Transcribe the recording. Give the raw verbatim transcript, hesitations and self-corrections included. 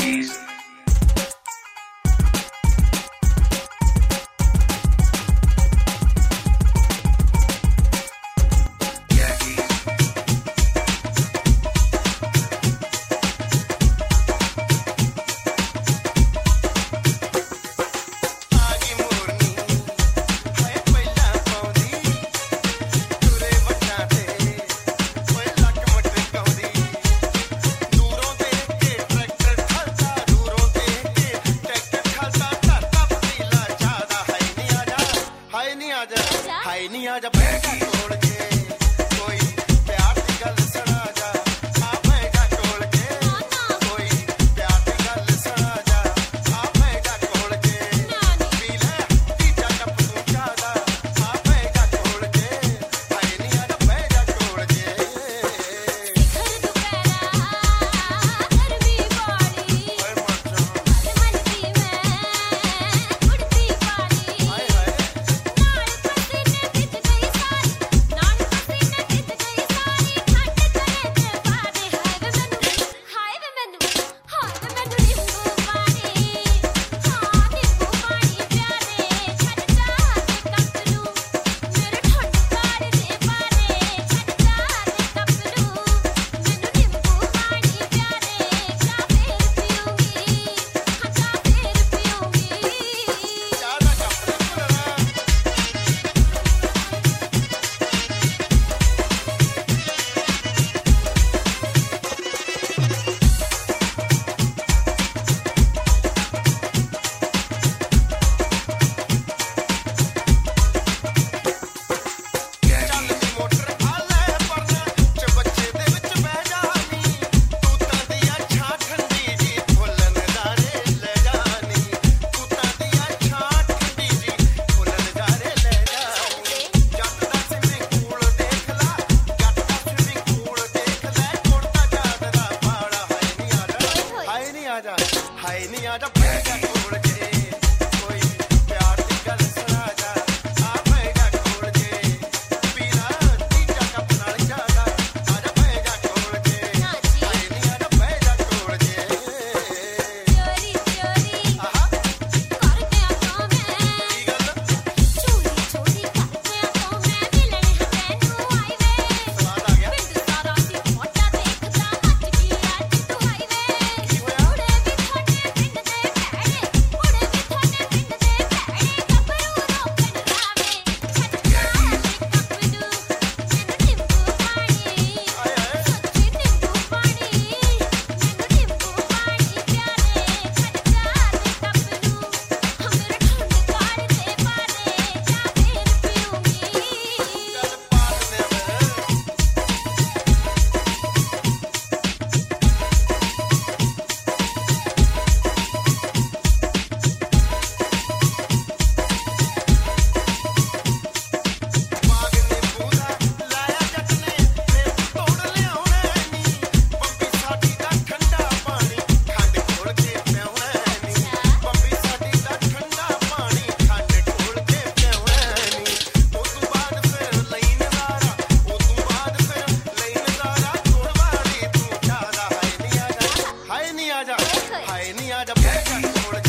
Yankees. हाय नी आजा बैठा छोड़ के कोई प्यार दी गल सुना जा आ बैठा छोड़ के कोई प्यार दी गल सुना जा आ बैठा छोड़ के पी ले तीजा कप तू चादा आ बैठा छोड़ के हाय नी आजा बैठा छोड़ के घर दुपहरा गर्मी बाड़ी ओए मचा मन दी मैं उड़ती पानी हाय हाय हाय नी आजा बैठा छोड़ के कोई प्यार दी गल सुना जा आ बैठा छोड़ के पीना तीजा कप नाल चादा आजा बैठा छोड़ के हाय नी आजा बैठा छोड़ के चोरी चोरी आहा करते आ तो मैं की गल चोरी चोरी करते आ तो मैं मिलने तैनू आई वे स्वाद आ गया पिंड सारा दी फोटा देखदा मच गई आज तू आई वे की होया उड़े भी थोड़े पिंड दे भैड़े उड़े भी थोड़े पिंड दे भैड़े कपरू रोकन रावे छटका कपरू ਮੈਨੂੰ ਨਿੰਬੂ ਪਾਣੀ आए आए ਸੱਚੀ ਨਿੰਬੂ ਪਾਣੀ ਮੈਨੂੰ ਨਿੰਬੂ ਪਾਣੀ ਪਿਆਰੇ ਛਟਕਾ ਦੇ ਕਪਰੂ ਹਮਰੇ ਠੰਡ ਕਾੜ ਦੇ ਪਾਰੇ ਜਾ ਫੇਰ ਪੀਉਂਗੀ गल पास ने बाग ने पूरा लाया जट ने फिर तोड़ लियाउणा नी पंपी साडी दा ठंडा पानी खंड घोल के पियाउणा नी पंपी साडी दा ठंडा पानी खंड घोल के पियाउणा नी उस तो बाद फिर ਲਈ ਨਜ਼ਾਰਾ ਉਸ ਤੋਂ ਬਾਅਦ ਫਿਰ ਲਈ ਨਜ਼ਾਰਾ ਗੁਰਵਾਰੀ ਤੂੰ ਚਾਹਦਾ ਹਾਏ ਨੀ ਆਜਾ ਹਾਏ ਨੀ ਆਜਾ ਹਾਏ ਨੀ ਆਜਾ ਬੈਠਾ ਛੋੜ